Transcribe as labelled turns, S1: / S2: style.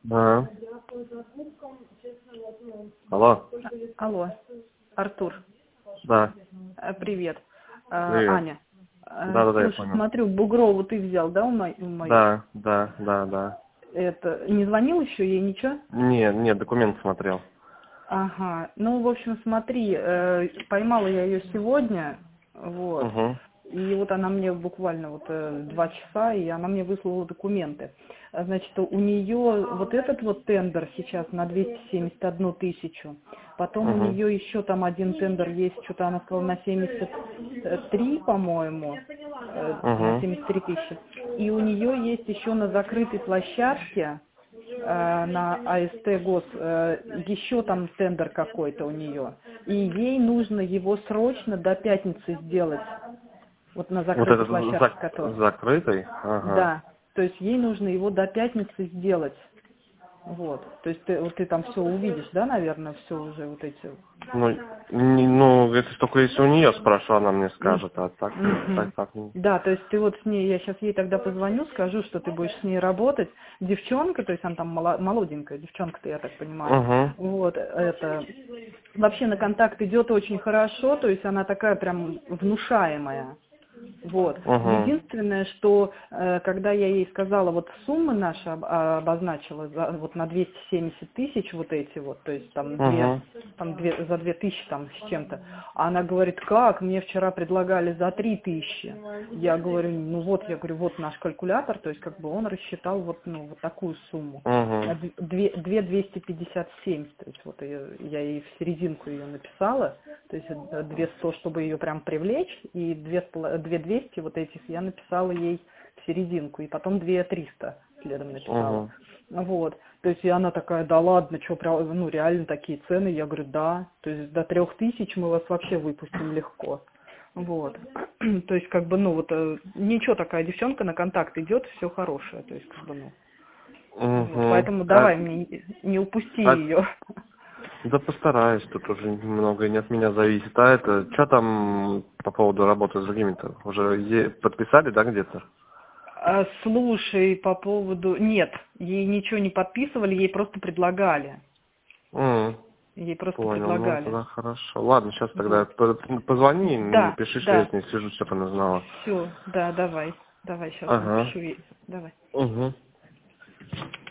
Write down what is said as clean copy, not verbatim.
S1: Ага. Алло.
S2: Алло, Артур.
S1: Да.
S2: Привет.
S1: Привет.
S2: Аня.
S1: Да, я
S2: Слушай,
S1: понял.
S2: смотрю, Бугрову ты взял, да, у моей?
S1: Да.
S2: Это, не звонил еще ей, ничего?
S1: Нет, документ смотрел.
S2: Ага, ну, в общем, смотри, поймала я ее сегодня, вот,
S1: Угу.
S2: и вот она мне буквально вот 2 часа, и она мне выслала документы. Значит, у нее вот этот вот тендер сейчас на 271 тысячу, потом у
S1: Угу.
S2: нее еще там один тендер есть, что-то она сказала на 73, по-моему, на
S1: Угу.
S2: 73 тысячи, и у нее есть еще на закрытой площадке, на АСТ ГОС, еще там тендер какой-то у нее, и ей нужно его срочно до пятницы сделать, вот на
S1: Вот
S2: закрытой
S1: этот
S2: площадке, который.
S1: закрытый? Ага.
S2: Да, то есть ей нужно его до пятницы сделать, вот, то есть ты там все увидишь, да, наверное, все уже вот эти.
S1: Это только если у нее спрошу, она мне скажет, а так.
S2: Мгм.
S1: Не.
S2: Да, то есть ты вот с ней, я сейчас ей тогда позвоню, скажу, что ты будешь с ней работать. Девчонка, то есть она там молоденькая девчонка-то, я так понимаю.
S1: Угу.
S2: Вот, это вообще на контакт идет очень хорошо, то есть она такая прям внушаемая. Вот.
S1: Угу.
S2: Единственное, что когда я ей сказала, вот суммы наши обозначила вот на 270 тысяч вот эти вот, то есть там
S1: Угу.
S2: за 2000 там с чем-то, она говорит, как, мне вчера предлагали за 3000. Я говорю, ну вот, я говорю, вот наш калькулятор, то есть как бы он рассчитал вот, ну, вот такую сумму.
S1: Угу.
S2: 2,257, то есть вот я ей в серединку ее написала, то есть 200, чтобы ее прям привлечь, и 200 вот этих я написала ей в серединку, и потом 2300 следом написала.
S1: Угу.
S2: Вот, то есть и она такая, да ладно, что, ну реально такие цены, я говорю, да, то есть до 3000 мы вас вообще выпустим легко. Вот, то есть как бы, ну вот, ничего, такая девчонка на контакт идет, все хорошее, то есть как бы, ну. Вот,
S1: Угу.
S2: поэтому давай мне не упусти ее.
S1: Да постараюсь, тут уже много не от меня зависит. А это, что там по поводу работы с другими-то? Уже подписали, да, где-то?
S2: Слушай, по поводу... Нет, ей ничего не подписывали, ей просто предлагали.
S1: М,
S2: Ей просто
S1: Понял, ну
S2: предлагали.
S1: тогда хорошо. Ладно, сейчас тогда
S2: Вот.
S1: позвони,
S2: Да,
S1: напиши, что я
S2: да.
S1: с ней свяжусь, чтобы она знала.
S2: Все, да, давай. Давай, сейчас
S1: Ага.
S2: напишу ей. Давай.
S1: Угу.